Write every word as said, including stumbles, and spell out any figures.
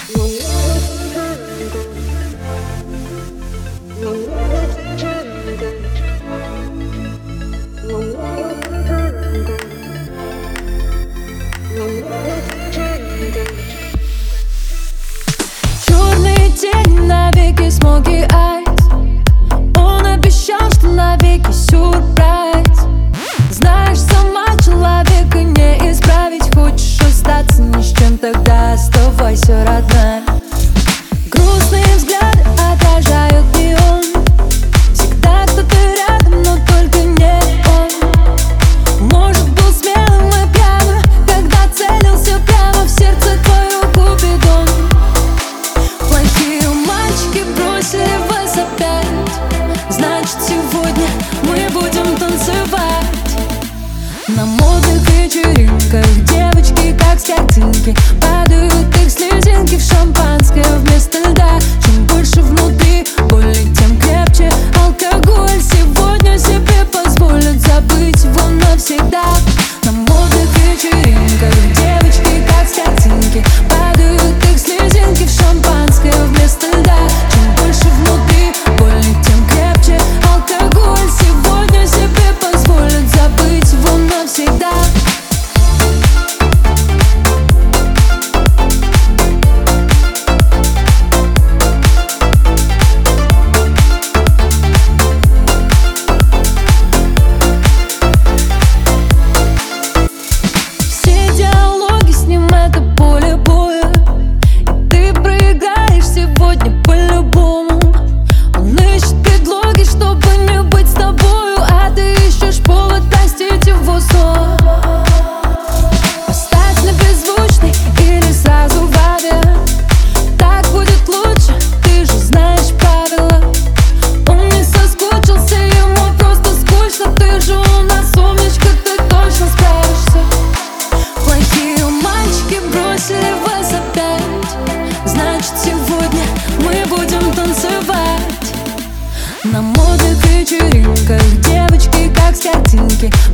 Черные тени, навеки смоги айс. Он обещал, что навеки сюрприз. Знаешь, сама человека не исправить. Хочешь остаться ни с чем, тогда оставайся, родная. Грустные взгляды отражают неон. Всегда кто-то рядом, но только не он. Может, был смелым и пьяным, когда целился прямо в сердце твою Купидон. Плохие мальчики бросили вас опять. Значит, сегодня мы будем танцевать на модных вечеринках. Девочки, как с картинки, падают их слезинки в шампанское вместо льда. Чем больше внутри боли, тем крепче алкоголь. Сегодня себе позволят забыть его навсегда. На модных вечеринках девочки, как с картинки, падают их слезинки в шампанское вместо льда. Чем больше внутри боли, тем крепче алкоголь. Сегодня себе позволят забыть его навсегда. На модных вечеринках девочки, как с картинки,